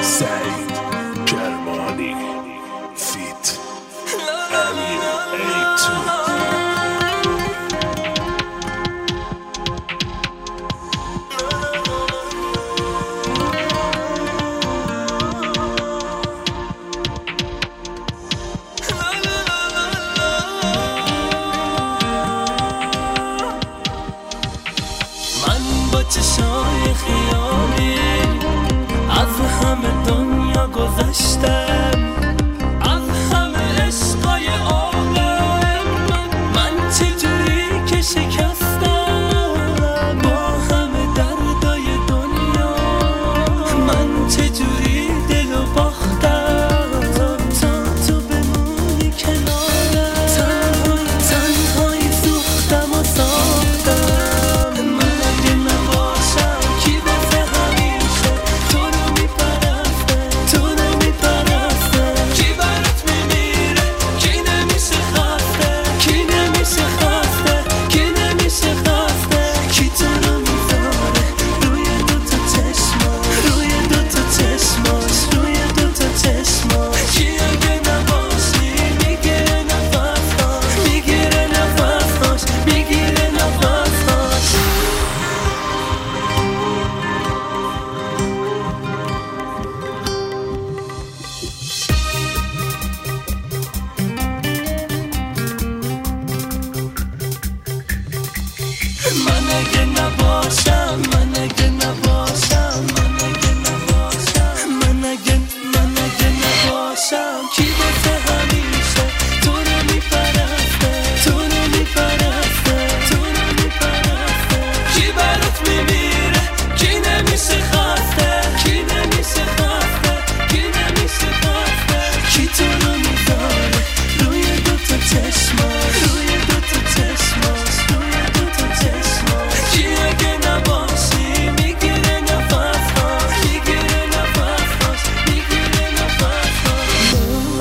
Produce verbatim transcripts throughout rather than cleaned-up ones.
سعید کرمانی فیت امیر ایتو. چشای خیالی از همه دنیا گذشتم، از همه عشقای عالم من چجوری که شکستم، با همه دردای دنیا من چجوری دلو باختم، تا تو بمونی کنارم تنهایی تنهایی سوختم و ساختم. من اگه نباشم، من اگه نباشم، من اگه نباشم، من اگه من اگه نباشم، کی واسه همیشه تو رو میپرسته، تو رو میپرسته، تو رو میپرسته، کی برات میمیره، کی نمیشه خسته، کی نمیشه خسته، کی نمیشه خسته، کی تو رو میذاره روی دوتا چشماش، روی دوتا چشماش، روی دوتا چشماش. کی اگه نباشی میگیره نفس‌هاش، میگیره نفس‌هاش، میگیره نفس‌هاش.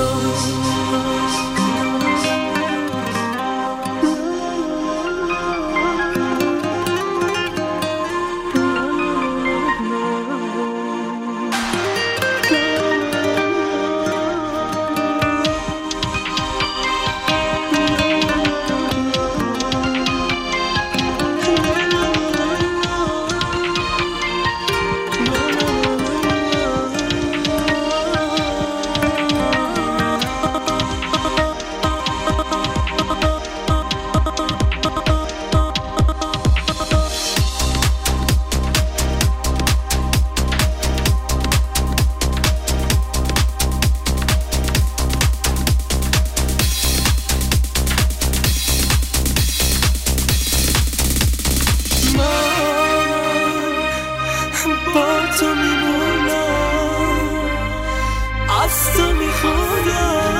با تو میمونم، از تو میخونم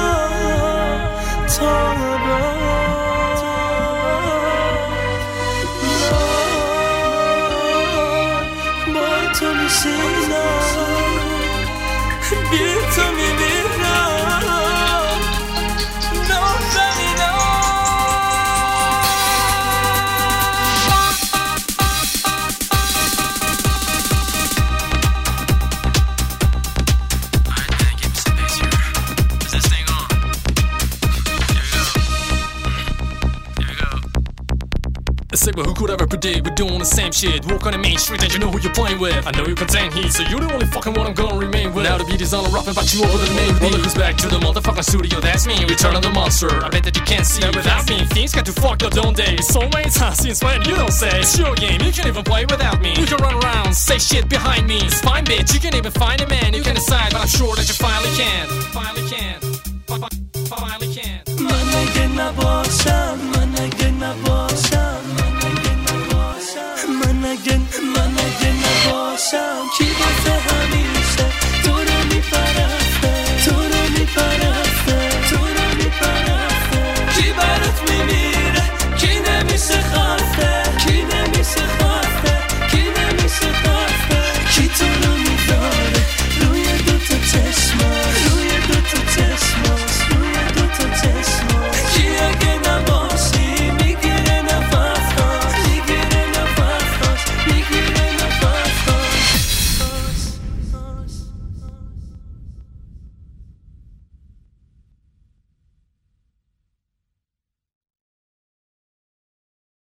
تا با تو میشینم، بی تو میمیرم. Say, but who could ever predict we're doing the same shit? Walk on the main street and you know who you're playing with. I know you contain heat, so you're the only fucking one I'm gonna remain with. Now the beat is on a rough, but you over the main beat. Well, look who's back to the motherfucking studio, that's me, Return of the Monster. I bet that you can't see that without me things got too fucked up, don't they? So many times since when you don't say it's your game, you can even play without me. You can run around, say shit behind me. It's fine, bitch, you can even find a man. You can decide, but I'm sure that you finally can. Finally can. Finally can. من اگه نباشم